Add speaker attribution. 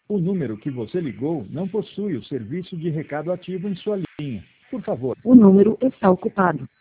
Speaker 1: O número que você ligou não possui o serviço de recado ativo em sua linha. Por favor.
Speaker 2: O número está ocupado.